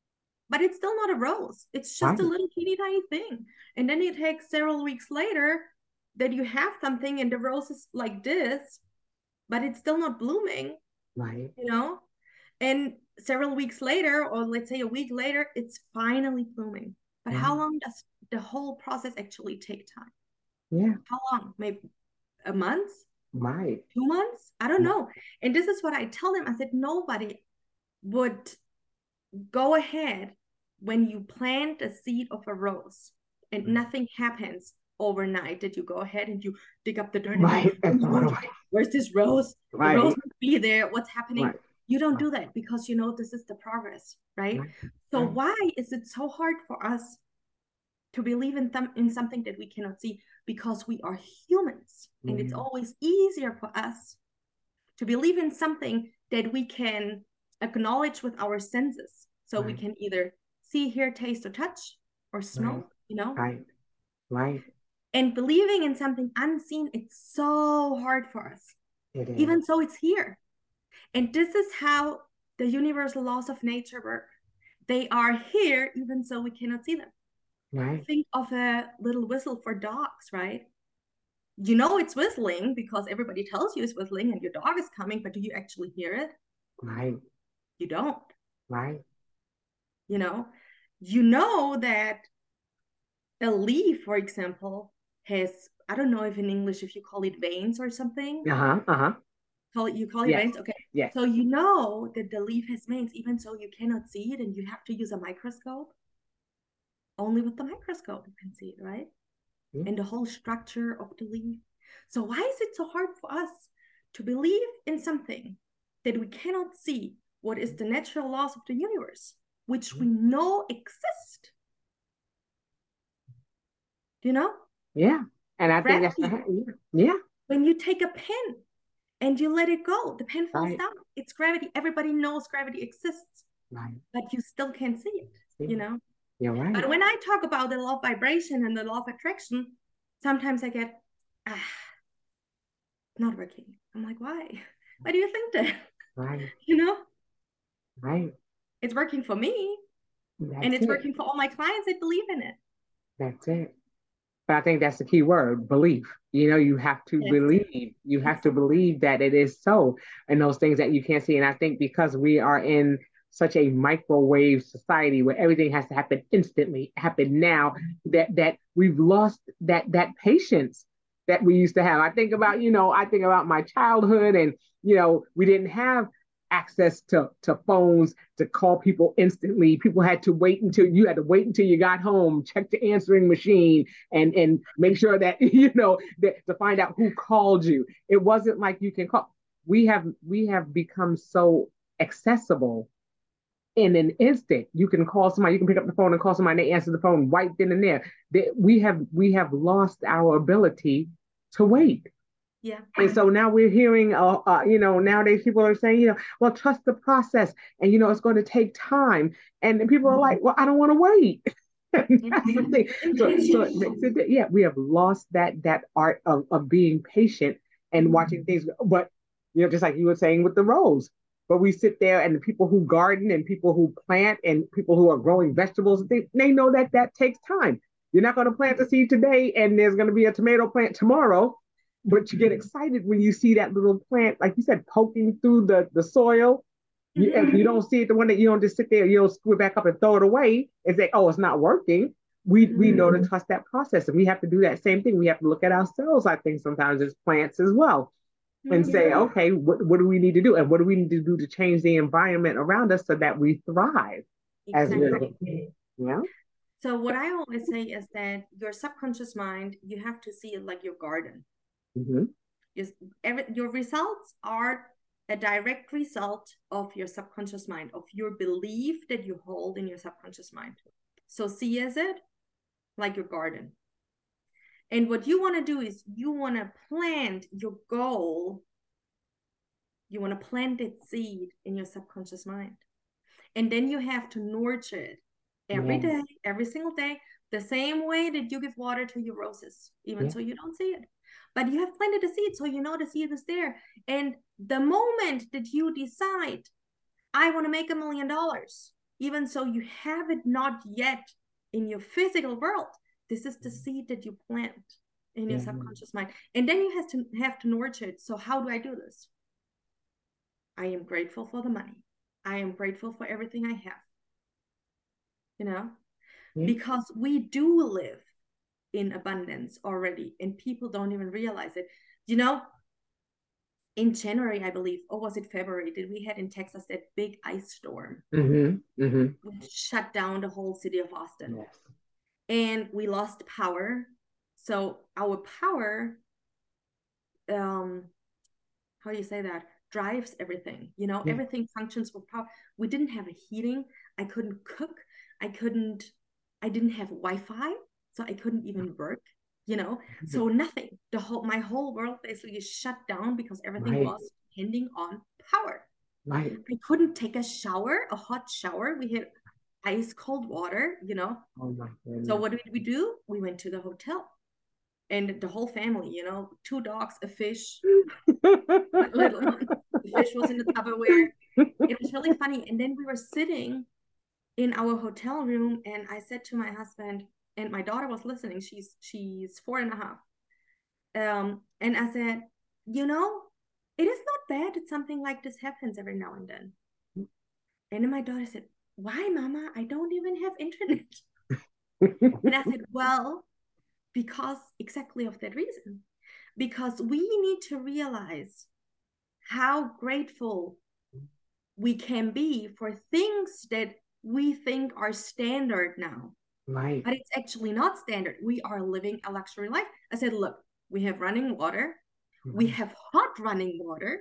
But it's still not a rose. It's just right. a little teeny tiny thing. And then it takes several weeks later that you have something and the rose is like this, but it's still not blooming. Right. You know? And several weeks later, or let's say a week later, it's finally blooming. But yeah. how long does the whole process actually take time? Yeah. How long? Maybe a month? Right. Two months? I don't know. And this is what I tell them. I said, nobody would go ahead when you plant a seed of a rose and right. nothing happens overnight, that you go ahead and you dig up the dirt right. and you, oh, where's this rose? Right. The rose must be there. What's happening? Right. You don't do that because you know this is the progress, right? right. So right. why is it so hard for us to believe in, th- in something that we cannot see? Because we are humans, mm-hmm. and it's always easier for us to believe in something that we can acknowledge with our senses. So right. we can either see, hear, taste, or touch, or smell, right. you know? Right, right. And believing in something unseen, it's so hard for us. It is. Even so, it's here. And this is how the universal laws of nature work. They are here, even so we cannot see them. Right. Think of a little whistle for dogs, right? You know it's whistling because everybody tells you it's whistling and your dog is coming, but do you actually hear it? Right. You don't. Right. You know, you know that a leaf, for example, has, I don't know if in English, if you call it veins or something. Uh-huh, uh-huh. Call it, you call it yes. veins? Okay. Yes. So you know that the leaf has veins, even so you cannot see it and you have to use a microscope. Only with the microscope you can see it, right? Yeah. And the whole structure of the leaf. So why is it so hard for us to believe in something that we cannot see? What is the natural laws of the universe, which we know exist? Do you know? Yeah. And I think Gravity. that's the, yeah. When you take a pen and you let it go, the pen falls Right. down. It's gravity. Everybody knows gravity exists, Right. but you still can't see it, See? you know? You're right. But when I talk about the law of vibration and the law of attraction, sometimes I get, ah, not working. I'm like, why? Why do you think that? Right. You know? Right. It's working for me. That's and it's it. working for all my clients that believe in it. That's it. But I think that's the key word, belief. You know, you have to That's believe. it. You have to believe that it is so, and those things that you can't see. And I think because we are in such a microwave society where everything has to happen instantly, happen now, that that we've lost that that patience that we used to have. I think about, you know, I think about my childhood, and you know, we didn't have access to, to phones to call people instantly. People had to wait until you had to wait until you got home, check the answering machine, and and make sure that you know that to find out who called you. It wasn't like you can call. We have we have become so accessible in an instant. You can call somebody, you can pick up the phone and call somebody, and they answer the phone right then and there. That we have we have lost our ability to wait. Yeah. And so now we're hearing, uh, uh, you know, nowadays people are saying, you know, well, trust the process, and you know, it's going to take time. And people are like, well, I don't want to wait. That's the thing. So, so it makes it, yeah, we have lost that that art of, of being patient and watching things. But you know, just like you were saying with the rose, but we sit there, and the people who garden and people who plant and people who are growing vegetables, they, they know that that takes time. You're not going to plant the seed today, and there's going to be a tomato plant tomorrow. But you get excited when you see that little plant, like you said, poking through the, the soil. You, if you don't see it, the one that you don't just sit there, you don't screw it back up and throw it away and say, oh, it's not working. We we know to trust that process. And we have to do that same thing. We have to look at ourselves, I think, sometimes as plants as well, and say, okay, what, what do we need to do? And what do we need to do to change the environment around us so that we thrive as Exactly. we, yeah. So what I always say is that your subconscious mind, you have to see it like your garden. Mm-hmm. Is every, your results are a direct result of your subconscious mind, of your belief that you hold in your subconscious mind. So see as it like your garden. And what you want to do is you want to plant your goal. You want to plant that seed in your subconscious mind. And then you have to nurture it every yeah. day, every single day, the same way that you give water to your roses, even yeah. so you don't see it. But you have planted a seed, so you know the seed is there. And the moment that you decide, I want to make a million dollars, even so you have it not yet in your physical world, this is the seed that you plant in your mm-hmm. subconscious mind. And then you have to have to nurture it. So how do I do this? I am grateful for the money. I am grateful for everything I have. You know, mm-hmm. because we do live in abundance already, and people don't even realize it. You know, in January, I believe, or was it February, did we had in Texas that big ice storm? Mm-hmm. Mm-hmm. Which shut down the whole city of Austin. Yes. And we lost power. So our power, um, how do you say that? Drives everything. You know, yeah. everything functions with power. We didn't have a heating. I couldn't cook. I couldn't, I didn't have Wi-Fi. So I couldn't even work, you know, so nothing. The whole, my whole world basically shut down because everything right. was depending on power. Right. I couldn't take a shower, a hot shower. We had ice cold water, you know. Oh my goodness. So what did we do? We went to the hotel, and the whole family, you know, two dogs, a fish, little, the fish was in the Tupperware. It was really funny. And then we were sitting in our hotel room, and I said to my husband, and my daughter was listening. She's she's four and a half. Um, and I said, you know, it is not bad that something like this happens every now and then. And then my daughter said, why, Mama? I don't even have internet. And I said, well, because exactly of that reason. Because we need to realize how grateful we can be for things that we think are standard now. Right. But it's actually not standard. We are living a luxury life. I said, look, we have running water. Mm-hmm. We have hot running water.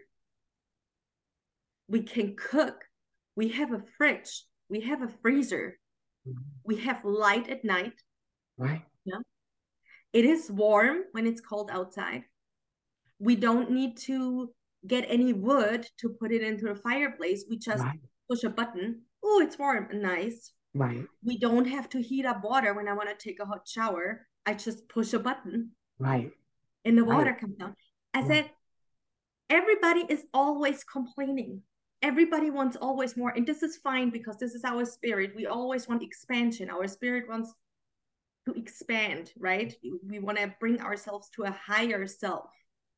We can cook. We have a fridge. We have a freezer. Mm-hmm. We have light at night. Right. Yeah. It is warm when it's cold outside. We don't need to get any wood to put it into the fireplace. We just right. push a button. Oh, it's warm and nice. Right. We don't have to heat up water when I want to take a hot shower. I just push a button. Right. And the water right. comes down. I right. said, everybody is always complaining. Everybody wants always more. And this is fine because this is our spirit. We always want expansion. Our spirit wants to expand, right? We want to bring ourselves to a higher self.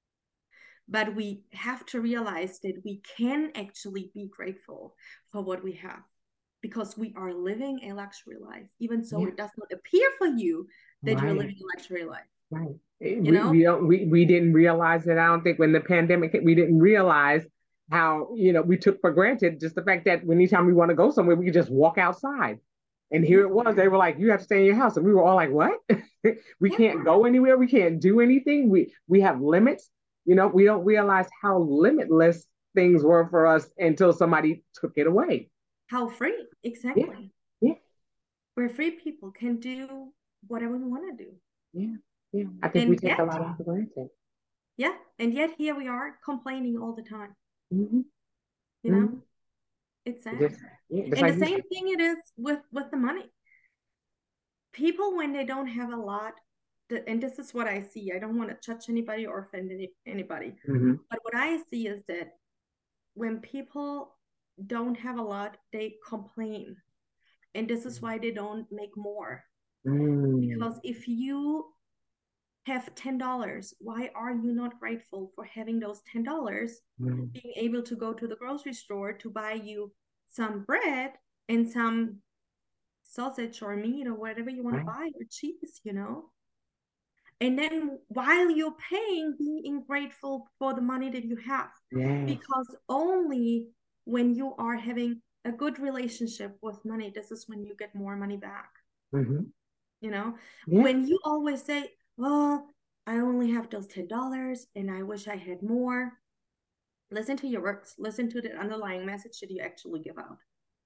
But we have to realize that we can actually be grateful for what we have because we are living a luxury life, even so yeah. it does not appear for you that right. you're living a luxury life. Right. You we, know? we don't we, we didn't realize it. I don't think when the pandemic hit, we didn't realize how, you know, we took for granted just the fact that anytime we want to go somewhere, we could just walk outside. And here it was, they were like, you have to stay in your house. And we were all like, what? we yeah. can't go anywhere. We can't do anything. We we have limits. You know, we don't realize how limitless things were for us until somebody took it away. How free, exactly. Yeah. yeah. We're free people, can do whatever we want to do. Yeah, yeah. I think and we take yet, a lot for granted. Yeah, and yet here we are complaining all the time. Mm-hmm. You know, mm-hmm. it's sad. Just, yeah, and like the same thing it is with, with the money. People, when they don't have a lot, and this is what I see. I don't want to judge anybody or offend any, anybody. Mm-hmm. But what I see is that when people don't have a lot, they complain. And this is why they don't make more. Mm. Because if you have ten dollars, why are you not grateful for having those ten dollars, mm. being able to go to the grocery store to buy you some bread and some sausage or meat or whatever you want right. to buy, or cheese, you know? And then while you're paying, being grateful for the money that you have. Yes. Because only when you are having a good relationship with money, this is when you get more money back. Mm-hmm. You know, yeah. when you always say, well, I only have those ten dollars and I wish I had more. Listen to your words. Listen to the underlying message that you actually give out.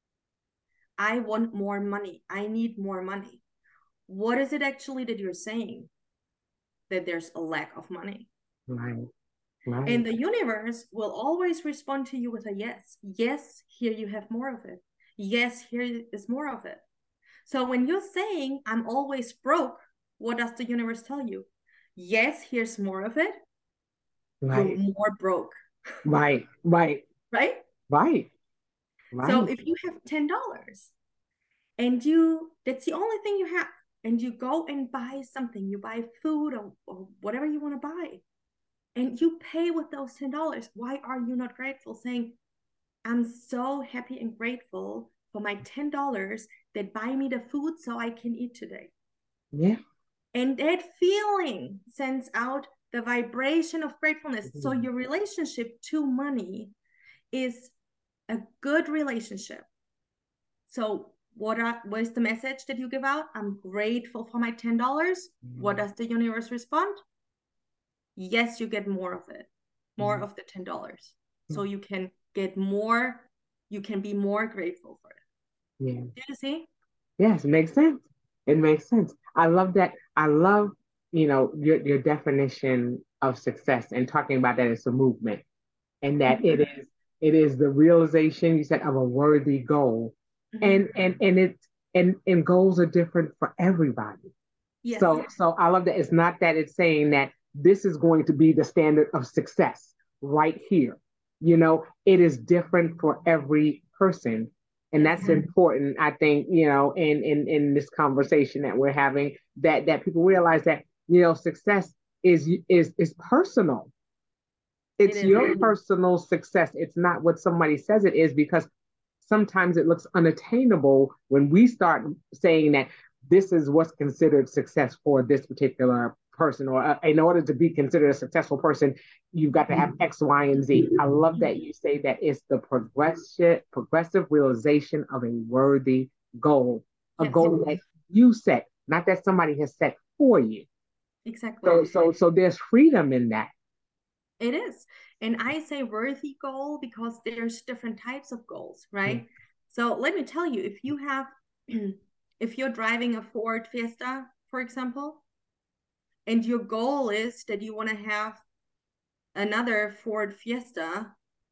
I want more money. I need more money. What is it actually that you're saying? That there's a lack of money. Right. Right. And the universe will always respond to you with a yes. Yes, here you have more of it. Yes, here is more of it. So when you're saying, I'm always broke, what does the universe tell you? Yes, here's more of it. Right. You're more broke. Right. Right. Right? Right. Right. So if you have ten dollars and you, that's the only thing you have, and you go and buy something, you buy food or, or whatever you want to buy, and you pay with those ten dollars, why are you not grateful? Saying, I'm so happy and grateful for my ten dollars that buy me the food so I can eat today. Yeah. And that feeling sends out the vibration of gratefulness. Mm-hmm. So your relationship to money is a good relationship. So what are, what is the message that you give out? I'm grateful for my ten dollars. Mm-hmm. What does the universe respond? Yes, you get more of it, more mm-hmm. of the ten dollars. Mm-hmm. So you can get more, you can be more grateful for it. Yeah. Do you see? Yes, it makes sense. It makes sense. I love that. I love, you know, your, your definition of success and talking about that as a movement, and that mm-hmm. it is it is the realization, you said, of a worthy goal. Mm-hmm. And and and it's and and goals are different for everybody. Yes. So so I love that it's not that it's saying that this is going to be the standard of success right here. You know, it is different for every person. And that's mm-hmm. important, I think, you know, in, in, in this conversation that we're having, that, that people realize that, you know, success is, is, is personal. It's it your personal success. It's not what somebody says it is, because sometimes it looks unattainable when we start saying that this is what's considered success for this particular person, or uh, in order to be considered a successful person, you've got to have X, Y, and Z. I love that you say that it's the progressive, progressive realization of a worthy goal, a yes. goal that you set, not that somebody has set for you. Exactly. So, so, so there's freedom in that. It is. And I say worthy goal because there's different types of goals, right? Mm. So let me tell you, if you have, if you're driving a Ford Fiesta, for example, and your goal is that you want to have another Ford Fiesta.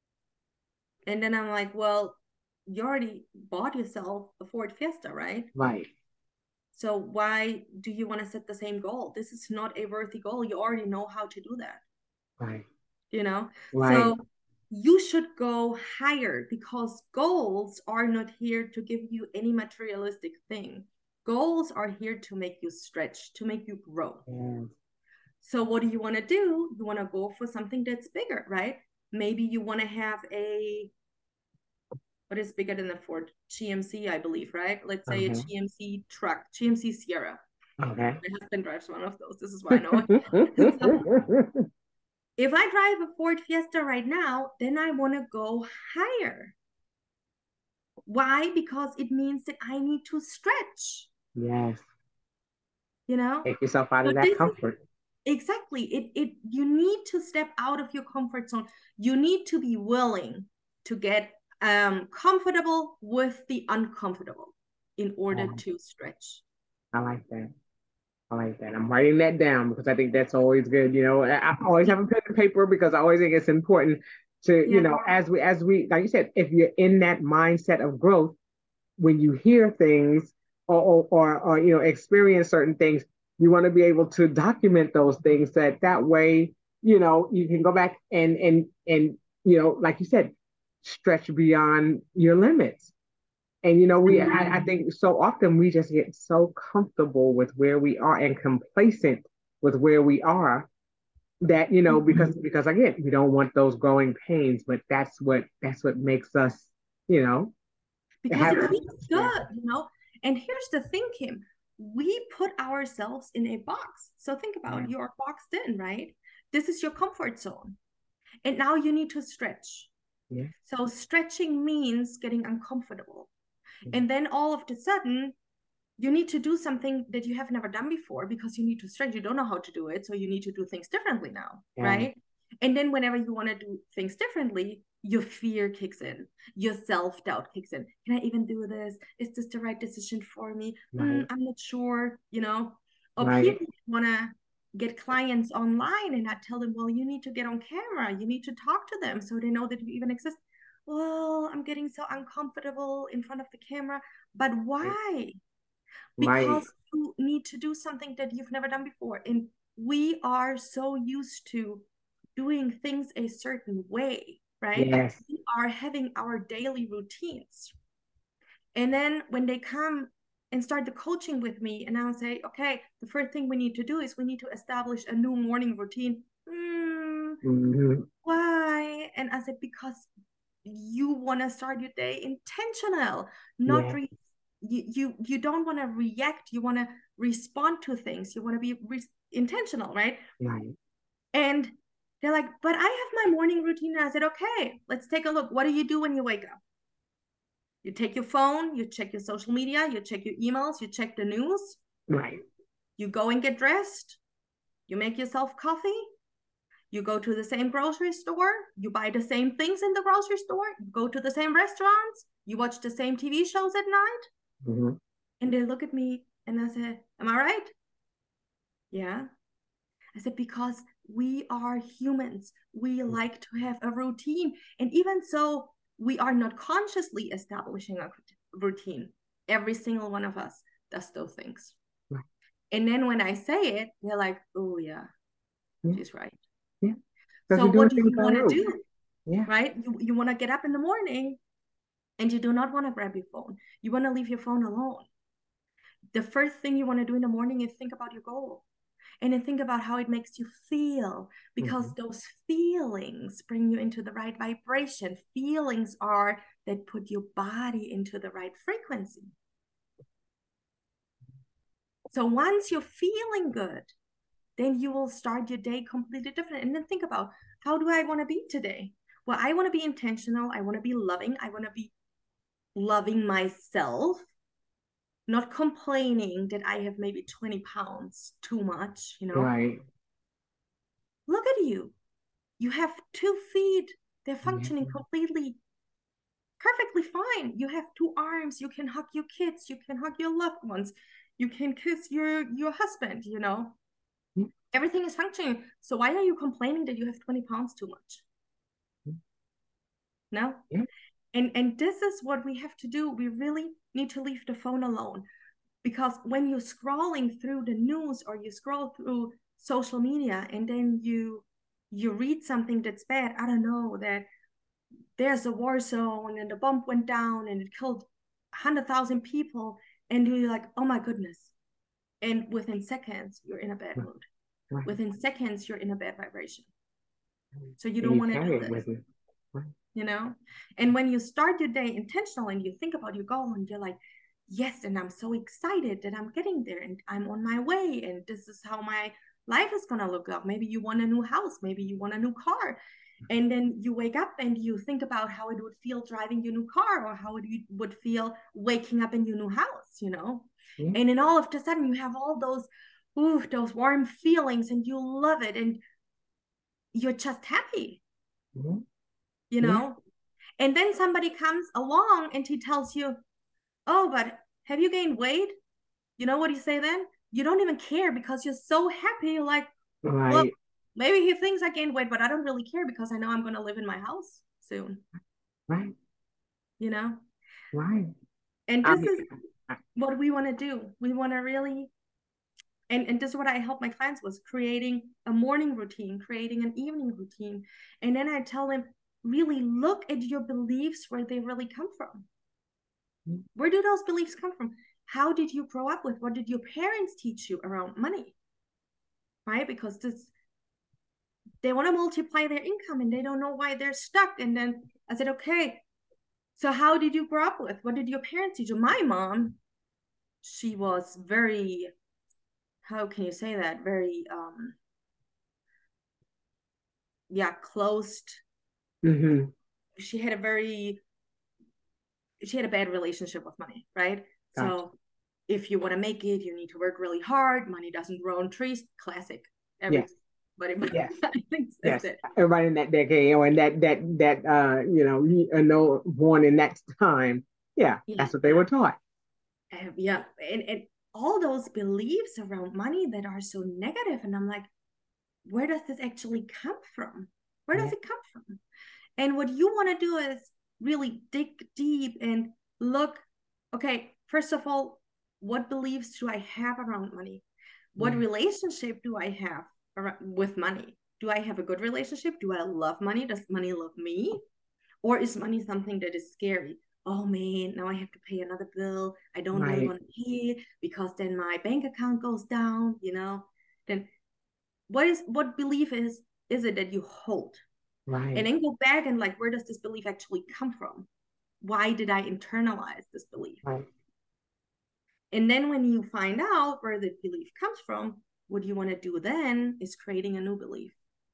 And then I'm like, well, you already bought yourself a Ford Fiesta, right? Right. So why do you want to set the same goal? This is not a worthy goal. You already know how to do that. Right. You know? Right. So you should go higher, because goals are not here to give you any materialistic thing. Goals are here to make you stretch, to make you grow. Yeah. So what do you want to do? You want to go for something that's bigger, right? Maybe you want to have a, what is bigger than the Ford? G M C, I believe, right? Let's say Okay. a G M C truck, G M C Sierra. Okay. My husband drives one of those. This is why I know it. So, if I drive a Ford Fiesta right now, then I want to go higher. Why? Because it means that I need to stretch. Yes. You know? Take yourself out So of that this is- comfort. Exactly. It it you need to step out of your comfort zone. You need to be willing to get um comfortable with the uncomfortable in order Yeah. to stretch. I like that. I like that. I'm writing that down because I think that's always good. You know, I, I always have a pen and paper because I always think it's important to, Yeah. you know, as we as we like you said, if you're in that mindset of growth, when you hear things or or, or, or you know experience certain things, you want to be able to document those things that that way, you know, you can go back and and and you know, like you said, stretch beyond your limits. And you know, we I, I think so often we just get so comfortable with where we are and complacent with where we are that, you know, because because again, we don't want those growing pains, but that's what that's what makes us, you know, Because have it it. feels good, you know. And here's the thing, Kim. We put ourselves in a box. So think about Yeah. you're boxed in, right? This is your comfort zone. And now you need to stretch. Yeah. So stretching means getting uncomfortable. Yeah. And then all of a sudden, you need to do something that you have never done before because you need to stretch. You don't know how to do it. So you need to do things differently now, Yeah. right? And then whenever you want to do things differently, your fear kicks in, your self-doubt kicks in. Can I even do this? Is this the right decision for me? Right. Mm, I'm not sure, you know. Or Right. people want to get clients online and I tell them, well, you need to get on camera. You need to talk to them so they know that you even exist. Well, I'm getting so uncomfortable in front of the camera. But why? Right. Because you need to do something that you've never done before. And we are so used to doing things a certain way, right? Yes. We are having our daily routines. And then when they come and start the coaching with me, and I'll say, okay, the first thing we need to do is we need to establish a new morning routine. Mm, Mm-hmm. why? And I said, because you want to start your day intentional, not Yeah. re- you, you you don't want to react, you want to respond to things, you want to be re- intentional, right? Right. And they're like, but I have my morning routine. And I said, okay, let's take a look. What do you do when you wake up? You take your phone, you check your social media, you check your emails, you check the news, Right. you go and get dressed, you make yourself coffee, you go to the same grocery store, you buy the same things in the grocery store, you go to the same restaurants, you watch the same T V shows at night. Mm-hmm. And they look at me and I said, am I right? Yeah. I said, because we are humans. We like to have a routine. And even so, we are not consciously establishing a routine. Every single one of us does those things. Right. And then when I say it, they're like, oh, yeah, Yeah. she's right. Yeah. So we do what do things you on want to route. do? Yeah. Right? You, you want to get up in the morning and you do not want to grab your phone. You want to leave your phone alone. The first thing you want to do in the morning is think about your goal. And then think about how it makes you feel, because mm-hmm. those feelings bring you into the right vibration. Feelings are that put your body into the right frequency. So once you're feeling good, then you will start your day completely different. And then think about, how do I want to be today? Well, I want to be intentional. I want to be loving. I want to be loving myself. Not complaining that I have maybe twenty pounds too much, you know. Right. Look at you. You have two feet. They're functioning yeah. completely, perfectly fine. You have two arms. You can hug your kids. You can hug your loved ones. You can kiss your, your husband, you know. Everything is functioning. So why are you complaining that you have twenty pounds too much? No? Yeah. And and this is what we have to do. We really need to leave the phone alone. Because when you're scrolling through the news or you scroll through social media and then you you read something that's bad, I don't know, that there's a war zone and the bomb went down and it killed one hundred thousand people, and you're like, oh my goodness. And within seconds, you're in a bad mood. Right. Within seconds, you're in a bad vibration. So you don't want to do this. Right. You know? And when you start your day intentional and you think about your goal and you're like, yes, and I'm so excited that I'm getting there and I'm on my way and this is how my life is going to look like. Maybe you want a new house, maybe you want a new car. And then you wake up and you think about how it would feel driving your new car or how it would feel waking up in your new house, you know? Yeah. And then all of a sudden you have all those, ooh, those warm feelings and you love it and you're just happy, mm-hmm. you know? Yeah. And then somebody comes along and he tells you, oh, but have you gained weight? You know what you say then? You don't even care because you're so happy. You're like, right. Well, maybe he thinks I gained weight, but I don't really care because I know I'm going to live in my house soon. Right. You know? Right. And this um, is what we want to do. We want to really, and, and this is what I help my clients with, creating a morning routine, creating an evening routine. And then I tell them, really look at your beliefs, where they really come from. Mm-hmm. Where do those beliefs come from? How did you grow up with? What did your parents teach you around money? Right? Because this, they want to multiply their income and they don't know why they're stuck. And then I said, okay, so how did you grow up with? What did your parents teach you? My mom, she was very, how can you say that? Very, um, yeah, closed. Mm-hmm. She had a very, she had a bad relationship with money, right? Gotcha. So if you want to make it, you need to work really hard. Money doesn't grow on trees. Classic. Every, yes. But yes. thinks yes. It. Everybody in that decade, or in that that that uh, you know, you know, born in that time. Yeah, yeah. That's what they were taught. Uh, yeah, and and all those beliefs around money that are so negative, and I'm like, where does this actually come from? Where does yeah. it come from? And what you want to do is really dig deep and look. Okay, first of all, what beliefs do I have around money? What mm. relationship do I have with money? Do I have a good relationship? Do I love money? Does money love me? Or is money something that is scary? Oh man, now I have to pay another bill. I don't right. really want to pay it because then my bank account goes down, you know? Then what is what belief is is it that you hold? Right. And then go back and like, where does this belief actually come from? Why did I internalize this belief? Right. And then when you find out where the belief comes from, what you want to do then is creating a new belief.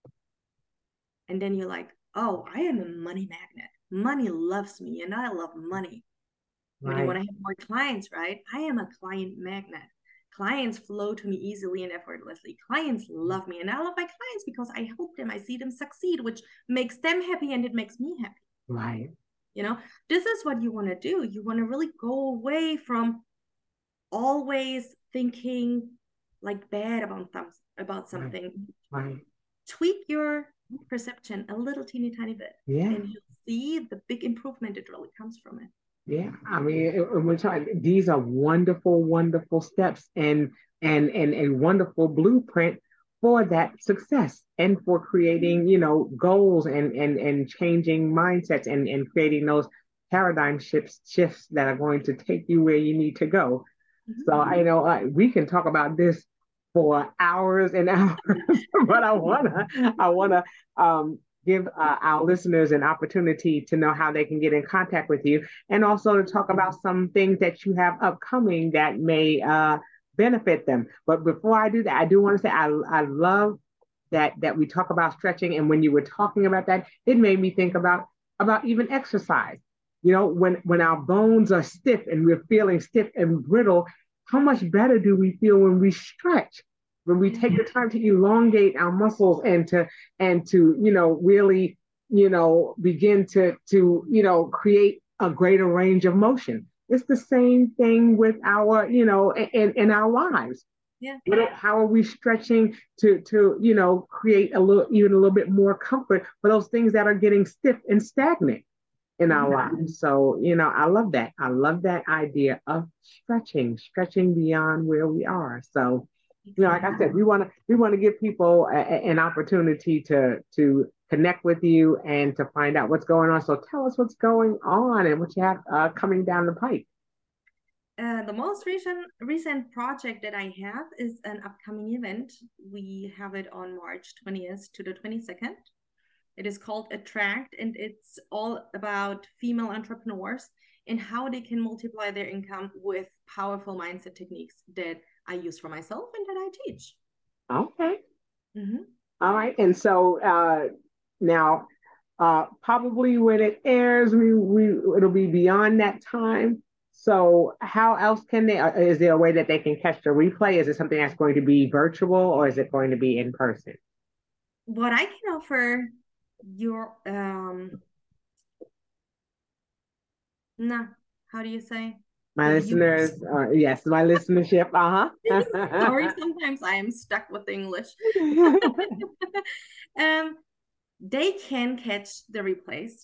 And then you're like, oh, I am a money magnet. Money loves me and I love money. Right. When you want to have more clients, right? I am a client magnet. Clients flow to me easily and effortlessly. Clients love me and I love my clients because I help them. I see them succeed, which makes them happy and it makes me happy. Right. You know, this is what you want to do. You want to really go away from always thinking like bad about them, about something. Right. Right. Tweak your perception a little teeny tiny bit. Yeah. And you'll see the big improvement that really comes from it. Yeah. I mean, we're talking, these are wonderful, wonderful steps and and and a wonderful blueprint for that success and for creating, you know, goals and and and changing mindsets and, and creating those paradigm shifts shifts that are going to take you where you need to go. Mm-hmm. So I know uh, we can talk about this for hours and hours, but I wanna I wanna um, give uh, our listeners an opportunity to know how they can get in contact with you, and also to talk about some things that you have upcoming that may uh, benefit them. But before I do that, I do want to say I I love that that we talk about stretching, and when you were talking about that, it made me think about about even exercise. You know, when when our bones are stiff and we're feeling stiff and brittle, how much better do we feel when we stretch, when we take the time to elongate our muscles and to and to you know really you know begin to to you know create a greater range of motion. It's the same thing with our you know in in our lives. Yeah. What are- how are we stretching to to you know create a little even a little bit more comfort for those things that are getting stiff and stagnant in our Mhm. lives? So you know, I love that. I love that idea of stretching, stretching beyond where we are. So you know, like I said, we want to we want to give people a, a- an opportunity to to connect with you and to find out what's going on. So tell us what's going on and what you have uh, coming down the pipe. Uh, the most recent recent project that I have is an upcoming event. We have it on March twentieth to the twenty-second. It is called Attract, and it's all about female entrepreneurs and how they can multiply their income with powerful mindset techniques that I use for myself and that I teach. Okay. Mm-hmm. All right. And so uh, now, uh, probably when it airs, we, we it'll be beyond that time. So how else can they? Uh, is there a way that they can catch the replay? Is it something that's going to be virtual or is it going to be in person? What I can offer your um nah, how do you say? My The listeners, viewers. uh, yes, my listenership. Uh Sorry, huh. sometimes I am stuck with English. um, they can catch the replays.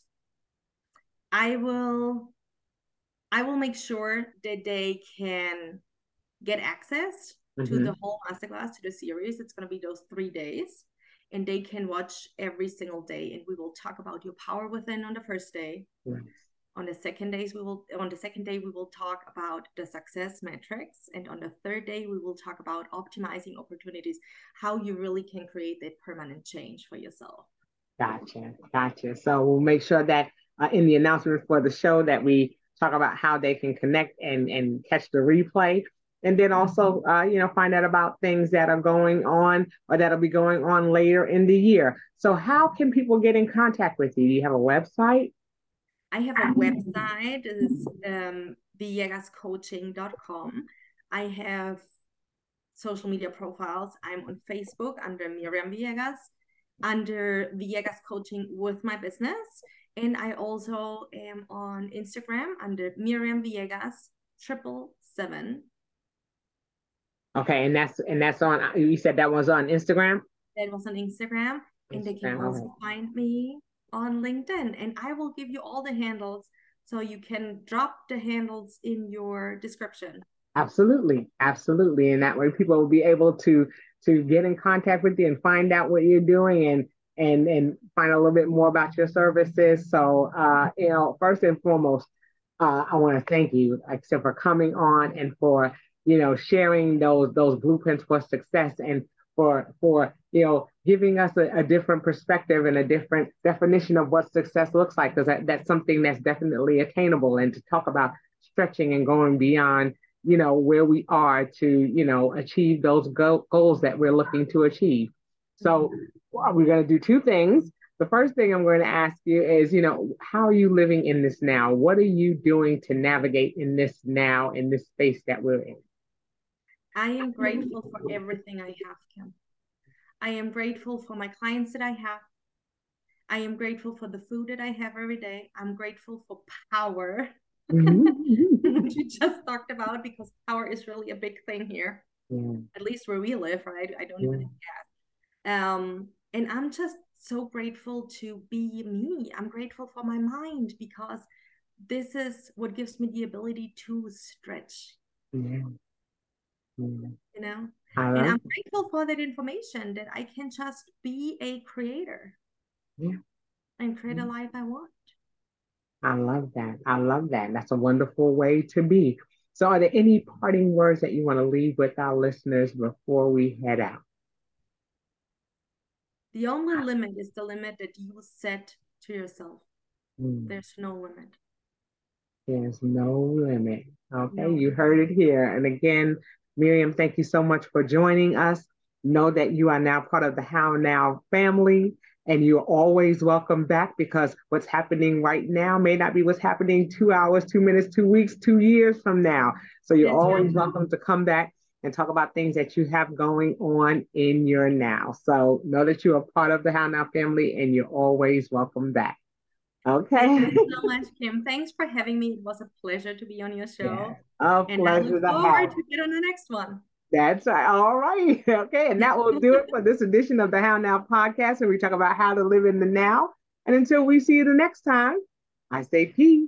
I will I will make sure that they can get access to Mm-hmm. the whole masterclass, to the series. It's going to be those three days, and they can watch every single day. And we will talk about your power within on the first day. Yes. On the second days, we will on the second day we will talk about the success metrics, and on the third day we will talk about optimizing opportunities, how you really can create that permanent change for yourself. Gotcha, gotcha. So we'll make sure that uh, in the announcement for the show that we talk about how they can connect and and catch the replay, and then also uh, you know find out about things that are going on or that'll be going on later in the year. So how can people get in contact with you? Do you have a website? I have a website, it is um, villegas coaching dot com. I have social media profiles. I'm on Facebook under Miriam Villegas, under Villegas Coaching with my business. And I also am on Instagram under Miriam Villegas triple seven. Okay, and that's and that's on. You said that was on Instagram. That was on Instagram, and they can Instagram, also okay. find me on LinkedIn. And I will give you all the handles so you can drop the handles in your description. Absolutely, absolutely, and that way people will be able to to get in contact with you and find out what you're doing and and and find a little bit more about your services. So, uh, you know, first and foremost, uh, I want to thank you, except for coming on and for you know sharing those those blueprints for success and for for you know giving us a, a different perspective and a different definition of what success looks like, because that, that's something that's definitely attainable. And to talk about stretching and going beyond you know, where we are to, you know, achieve those go- goals that we're looking to achieve. So well, we're going to do two things. The first thing I'm going to ask you is, you know, how are you living in this now? What are you doing to navigate in this now, in this space that we're in? I am grateful for everything I have, Kim. I am grateful for my clients that I have. I am grateful for the food that I have every day. I'm grateful for power, Mm-hmm. which we just talked about, because power is really a big thing here, Yeah. at least where we live, right? I don't Yeah. even have gas. Um, and I'm just so grateful to be me. I'm grateful for my mind, because this is what gives me the ability to stretch. Yeah. Yeah. You know, I and love I'm grateful for that information, that I can just be a creator yeah. and create a life I want. I love that. I love that. That's a wonderful way to be. So, are there any parting words that you want to leave with our listeners before we head out? The only limit is the limit that you set to yourself. Mm. There's no limit. There's no limit. Okay, No. you heard it here. And again, Miriam, thank you so much for joining us. Know that you are now part of the How Now family, and you're always welcome back, because what's happening right now may not be what's happening two hours, two minutes, two weeks, two years from now. So you're That's always right. welcome to come back and talk about things that you have going on in your now. So know that you are part of the How Now family, and you're always welcome back. Okay. Thank you so much, Kim. Thanks for having me. It was a pleasure to be on your show. Yeah. A And I pleasure look to forward have. to get on the next one. That's right. All right. Okay. And that will do it for this edition of the How Now podcast, where we talk about how to live in the now. And until we see you the next time, I say peace.